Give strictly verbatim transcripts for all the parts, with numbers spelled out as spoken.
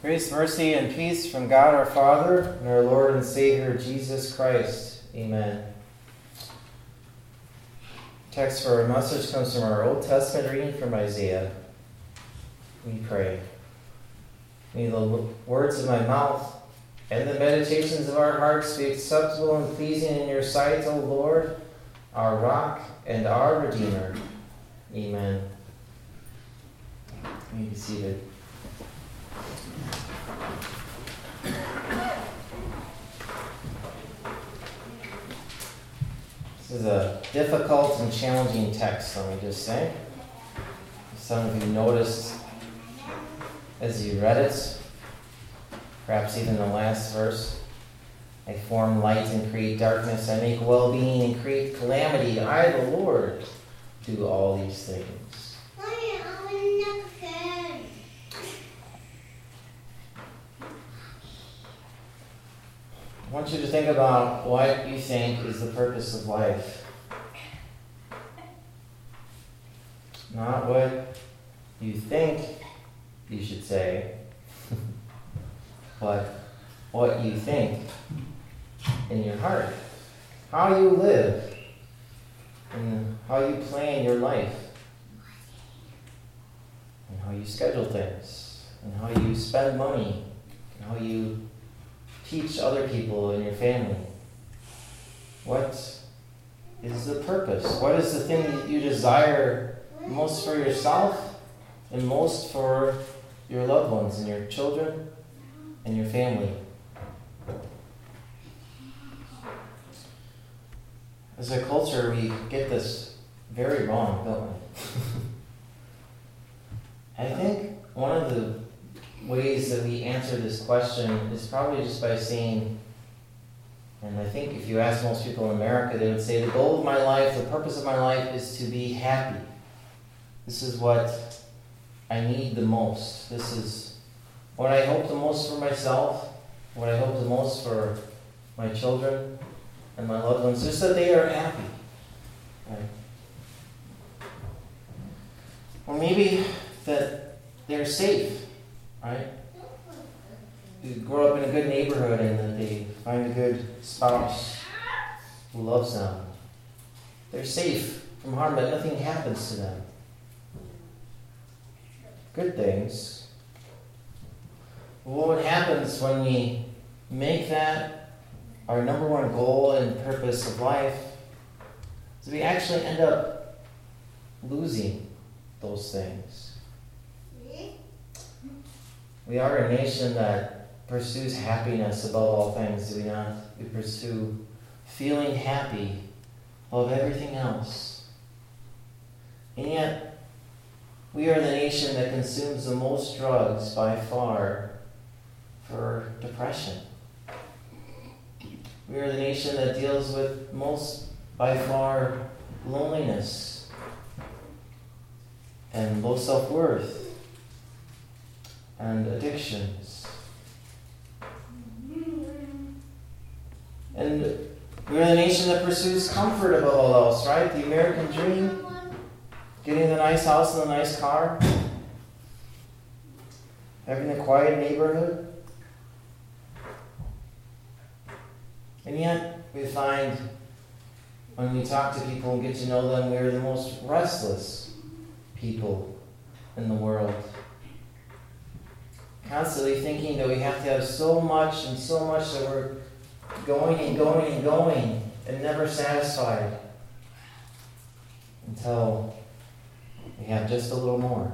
Grace, mercy, and peace from God our Father and our Lord and Savior Jesus Christ. Amen. Text for our message comes from our Old Testament reading from Isaiah. We pray. May the words of my mouth and the meditations of our hearts be acceptable and pleasing in your sight, O Lord, our rock and our Redeemer. Amen. You may be seated. This is a difficult and challenging text, let me just say. Some of you noticed as you read it, perhaps even the last verse, I form light and create darkness, I make well-being and create calamity. I, the Lord, do all these things. I want you to think about what you think is the purpose of life. Not what you think you should say, but what you think in your heart. How you live and how you plan your life and how you schedule things and how you spend money and how you teach other people in your family. What is the purpose? What is the thing that you desire most for yourself and most for your loved ones and your children and your family? As a culture, we get this very wrong, don't we? I think one of the ways that we answer this question is probably just by saying, and I think if you ask most people in America, they would say, the goal of my life, the purpose of my life is to be happy. This is what I need the most. This is what I hope the most for myself, what I hope the most for my children and my loved ones, just that they are happy. Right? Or maybe that they're safe. Right? You grow up in a good neighborhood and that they find a good spouse who loves them. They're safe from harm, but nothing happens to them. Good things. Well, what happens when we make that our number one goal and purpose of life is we actually end up losing those things. We are a nation that pursues happiness above all things, do we not? We pursue feeling happy above everything else. And yet, we are the nation that consumes the most drugs by far for depression. We are the nation that deals with most by far loneliness and low self-worth and addictions. And we're the nation that pursues comfort above all else, right? The American dream, getting the nice house and the nice car, having a quiet neighborhood. And yet, we find when we talk to people and get to know them, we're the most restless people in the world. Constantly thinking that we have to have so much and so much that we're going and going and going and never satisfied until we have just a little more.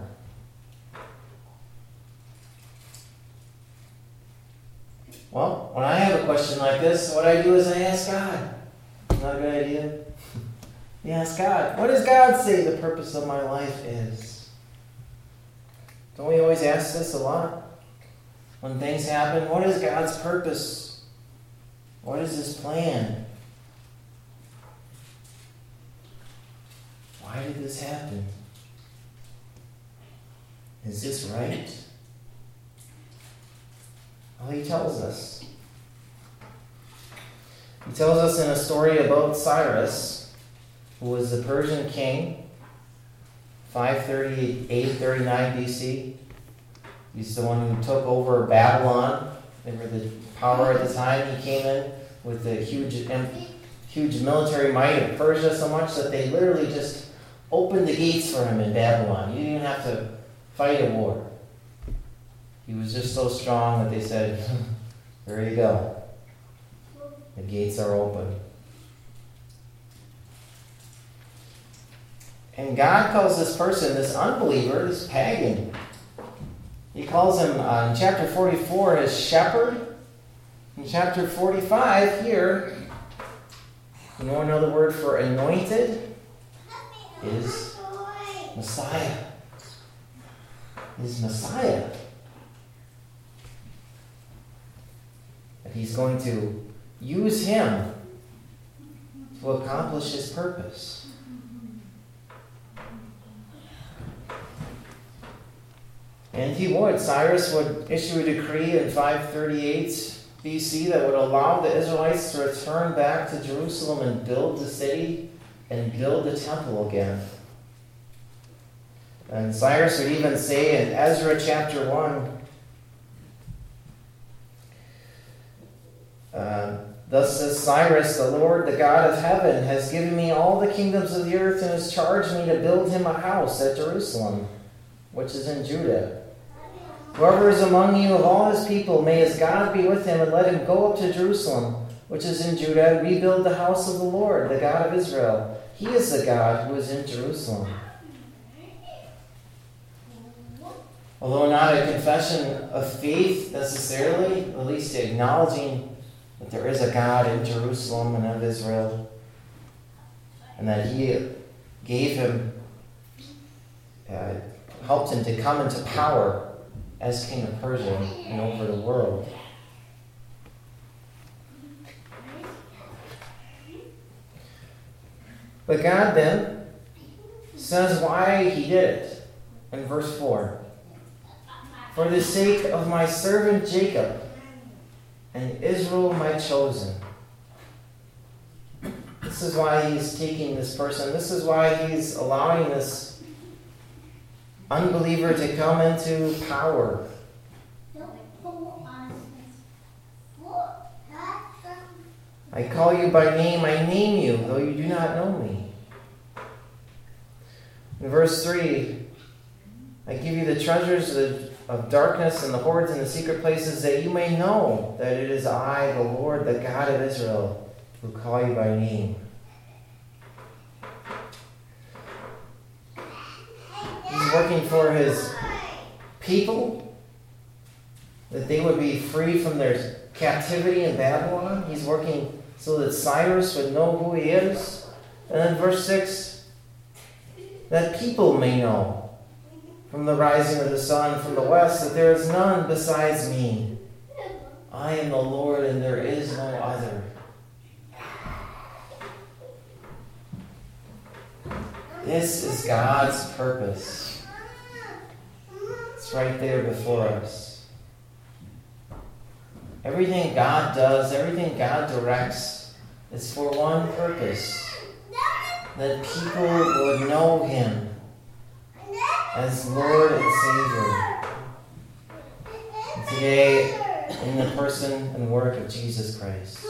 Well, when I have a question like this, what I do is I ask God. Isn't that a good idea? You ask God, what does God say the purpose of my life is? Don't we always ask this a lot? When things happen, what is God's purpose? What is His plan? Why did this happen? Is this right? Well, He tells us. He tells us in a story about Cyrus, who was the Persian king, five thirty-eight thirty-nine B C. He's the one who took over Babylon. They were the power at the time. He came in with the huge, huge military might of Persia, so much that they literally just opened the gates for him in Babylon. You didn't even have to fight a war. He was just so strong that they said, there you go. The gates are open. And God calls this person, this unbeliever, this pagan, he calls him uh, in chapter forty-four his shepherd. In chapter forty-five here, you know another word for anointed is Messiah. Is Messiah. That he's going to use him to accomplish his purpose. And he would. Cyrus would issue a decree in five thirty-eight B C that would allow the Israelites to return back to Jerusalem and build the city and build the temple again. And Cyrus would even say in Ezra chapter one, uh, thus says Cyrus, the Lord, the God of heaven, has given me all the kingdoms of the earth and has charged me to build him a house at Jerusalem, which is in Judah. Whoever is among you of all his people, may his God be with him, and let him go up to Jerusalem, which is in Judah, and rebuild the house of the Lord, the God of Israel. He is the God who is in Jerusalem. Although not a confession of faith necessarily, at least acknowledging that there is a God in Jerusalem and of Israel, and that he gave him, uh, helped him to come into power as king of Persia and over the world. But God then says why he did it in verse four. For the sake of my servant Jacob and Israel my chosen. This is why he's taking this person. This is why he's allowing this unbeliever to come into power. I call you by name, I name you, though you do not know me. In verse three, I give you the treasures of darkness and the hoards in the secret places, that you may know that it is I, the Lord, the God of Israel, who call you by name. He's working for his people, that they would be free from their captivity in Babylon. He's working so that Cyrus would know who he is. And then verse six, that people may know from the rising of the sun from the west that there is none besides me. I am the Lord and there is no other. This is God's purpose. It's right there before us. Everything God does, everything God directs, is for one purpose. That people would know him as Lord and Savior. And today, in the person and work of Jesus Christ.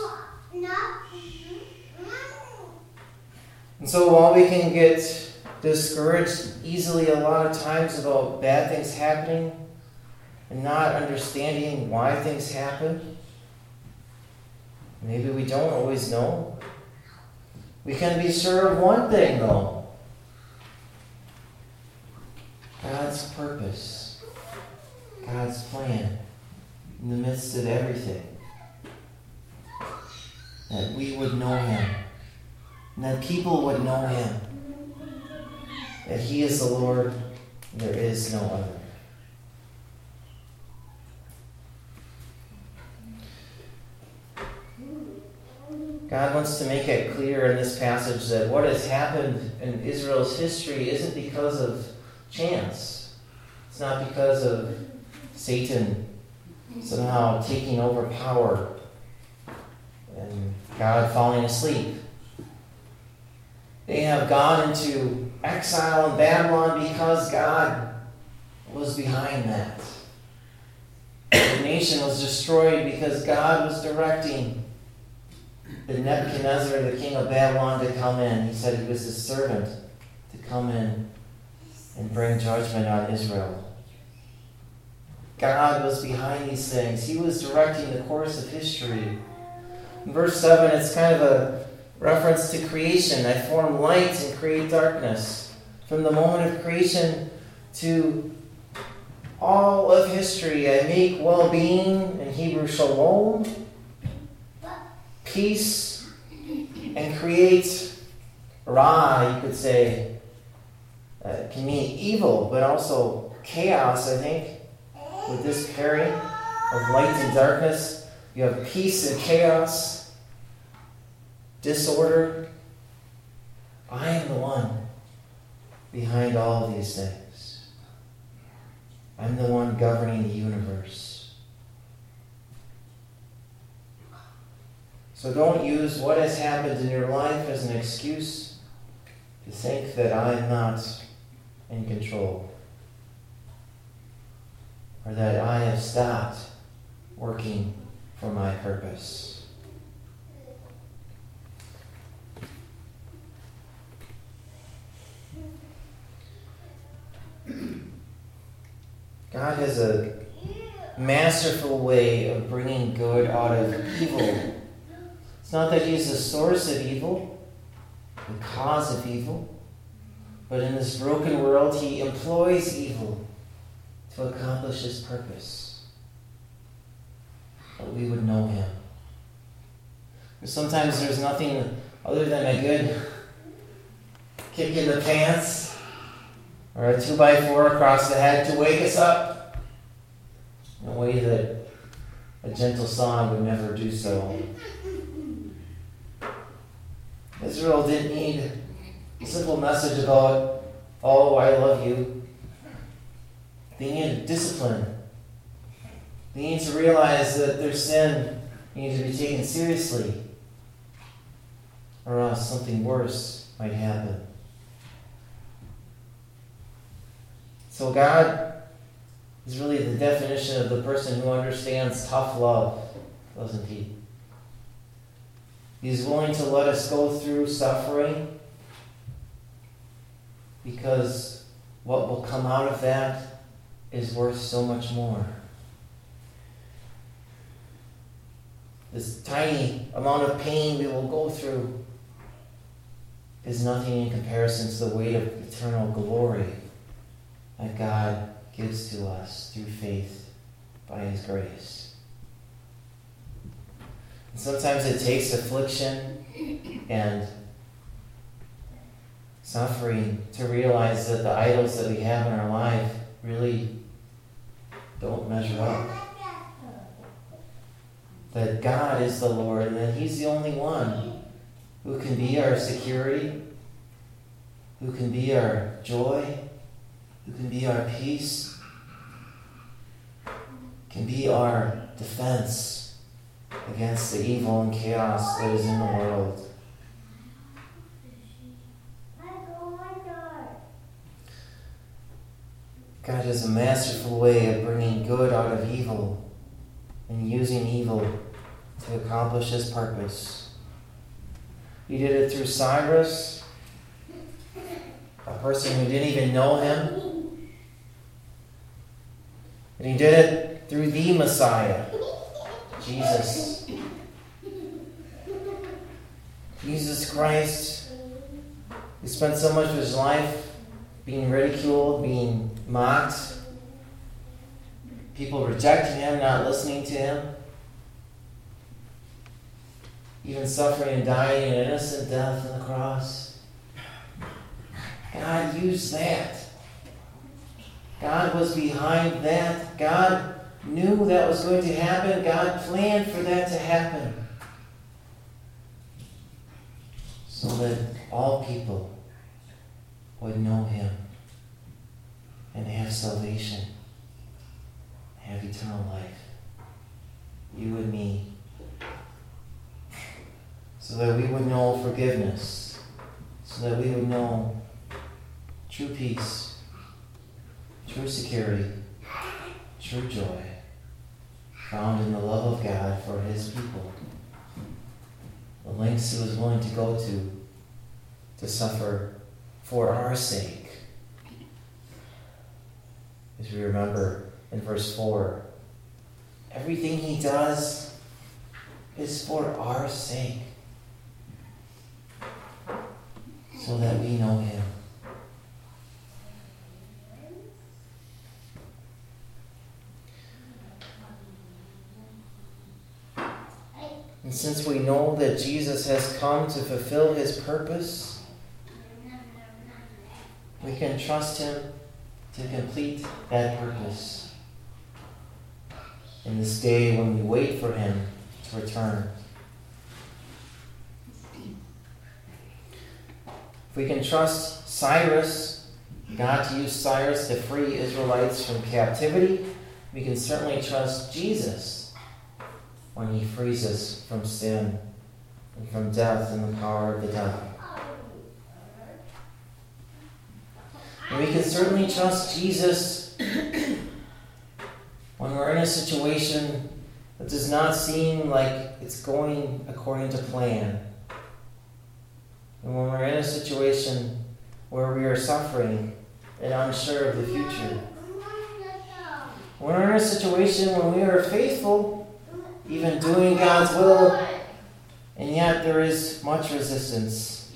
And so while we can get discouraged easily a lot of times about bad things happening and not understanding why things happen, maybe we don't always know, we can be sure of one thing though. God's purpose, God's plan in the midst of everything. That we would know him. And that people would know him. That he is the Lord, and there is no other. God wants to make it clear in this passage that what has happened in Israel's history isn't because of chance. It's not because of Satan somehow taking over power and God falling asleep. They have gone into exile in Babylon because God was behind that. nation was destroyed because God was directing the Nebuchadnezzar, the king of Babylon, to come in. He said he was his servant to come in and bring judgment on Israel. God was behind these things. He was directing the course of history. In verse seven, it's kind of a reference to creation. I form light and create darkness. From the moment of creation to all of history, I make well-being, in Hebrew shalom, peace, and create ra, you could say. Uh, it can mean evil, but also chaos, I think, with this pairing of light and darkness. You have peace and chaos, disorder. I am the one behind all of these things. I'm the one governing the universe. So don't use what has happened in your life as an excuse to think that I'm not in control, or that I have stopped working for my purpose. God has a masterful way of bringing good out of evil. It's not that He's the source of evil, the cause of evil, but in this broken world, He employs evil to accomplish His purpose, that we would know Him. Sometimes there's nothing other than a good kick in the pants or a two by four across the head to wake us up in a way that a gentle song would never do so. Israel didn't need a simple message about, oh, I love you. They needed discipline. They need to realize that their sin needed to be taken seriously, or else something worse might happen. So God is really the definition of the person who understands tough love, doesn't He? He's willing to let us go through suffering because what will come out of that is worth so much more. This tiny amount of pain we will go through is nothing in comparison to the weight of eternal glory that God gives to us through faith by His grace. And sometimes it takes affliction and suffering to realize that the idols that we have in our life really don't measure up. That God is the Lord and that He's the only one who can be our security, who can be our joy, who can be our peace, can be our defense against the evil and chaos that is in the world. God has a masterful way of bringing good out of evil and using evil to accomplish His purpose. He did it through Cyrus, a person who didn't even know Him. And He did it through the Messiah, Jesus. Jesus Christ, who spent so much of His life being ridiculed, being mocked, people rejecting Him, not listening to Him, even suffering and dying an innocent death on the cross. God used that. God was behind that. God knew that was going to happen. God planned for that to happen, so that all people would know Him and have salvation, have eternal life. You and me. So that we would know forgiveness, so that we would know true peace, true security, true joy. found in the love of God for his people. The lengths he was willing to go to to suffer for our sake. As we remember in verse four, everything he does is for our sake, so that we know him. And since we know that Jesus has come to fulfill his purpose, we can trust him to complete that purpose in this day when we wait for him to return. If we can trust Cyrus, God to use Cyrus to free Israelites from captivity, we can certainly trust Jesus when he frees us from sin and from death and the power of the devil. And we can certainly trust Jesus when we're in a situation that does not seem like it's going according to plan. And when we're in a situation where we are suffering and unsure of the future. When we're in a situation when we are faithful, even doing God's will, and yet there is much resistance.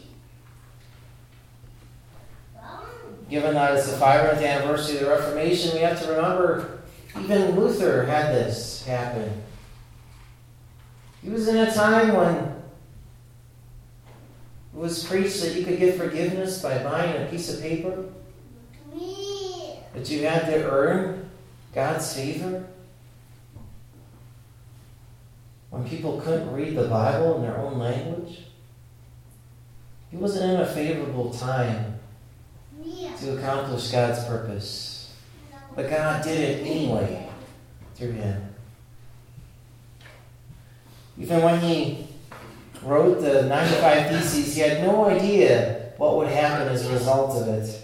Given that it's the five hundredth anniversary of the Reformation, we have to remember even Luther had this happen. He was in a time when it was preached that you could get forgiveness by buying a piece of paper, that you had to earn God's favor. When people couldn't read the Bible in their own language, he wasn't in a favorable time to accomplish God's purpose. But God did it anyway through him. Even when he wrote the ninety-five Theses, he had no idea what would happen as a result of it.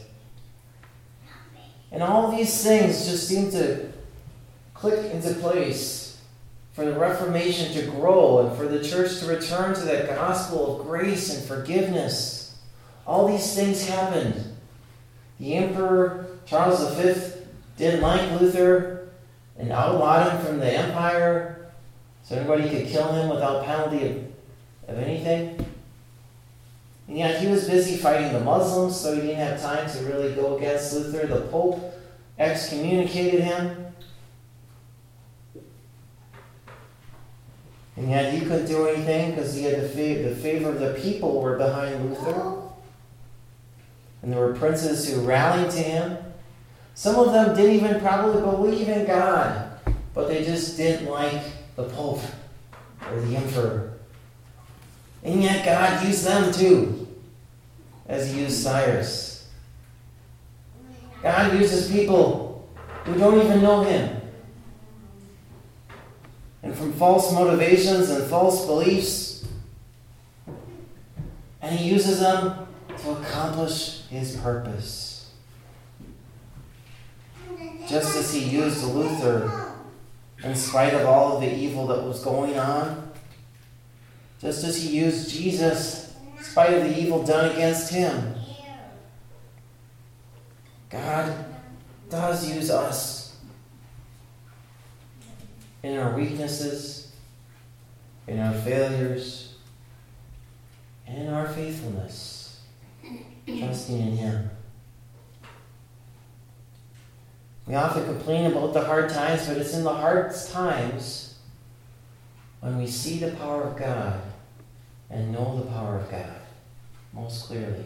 And all these things just seemed to click into place for the Reformation to grow and for the church to return to that gospel of grace and forgiveness. All these things happened. The Emperor Charles the Fifth didn't like Luther and outlawed him from the empire so anybody could kill him without penalty of, of anything. And yet he was busy fighting the Muslims, so he didn't have time to really go against Luther. The Pope excommunicated him. And yet he couldn't do anything because he had the favor, the favor of the people were behind Luther. And there were princes who rallied to him. Some of them didn't even probably believe in God, but they just didn't like the Pope or the Emperor. And yet God used them too, as he used Cyrus. God uses people who don't even know him. And from false motivations and false beliefs. And he uses them to accomplish his purpose. Just as he used Luther in spite of all of the evil that was going on. Just as he used Jesus in spite of the evil done against him. God does use us in our weaknesses, in our failures, and in our faithfulness, trusting in him. We often complain about the hard times, but it's in the hard times when we see the power of God and know the power of God most clearly.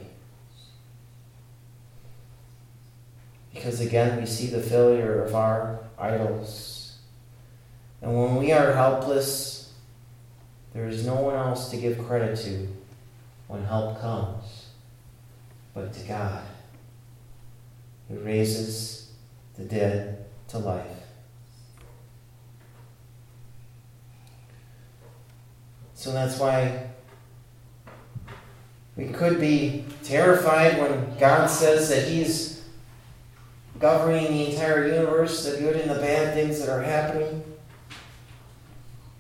Because again, we see the failure of our idols. And when we are helpless, there is no one else to give credit to when help comes but to God, who raises the dead to life. So that's why we could be terrified when God says that he's governing the entire universe, the good and the bad things that are happening.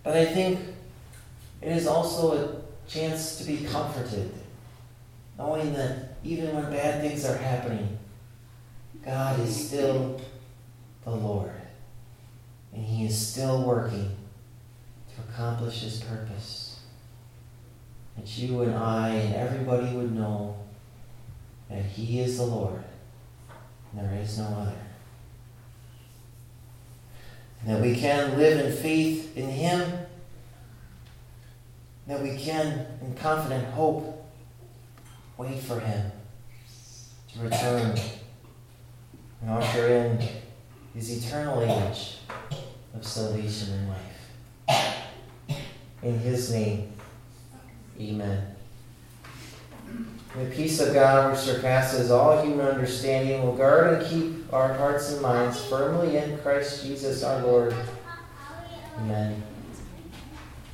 But I think it is also a chance to be comforted, knowing that even when bad things are happening, God is still the Lord, and He is still working to accomplish His purpose. That you and I and everybody would know that He is the Lord, and there is no other. And that we can live in faith in Him, that we can, in confident hope, wait for Him to return and usher in His eternal age of salvation and life. In His name, amen. The peace of God, which surpasses all human understanding, will guard and keep our hearts and minds firmly in Christ Jesus our Lord. Amen.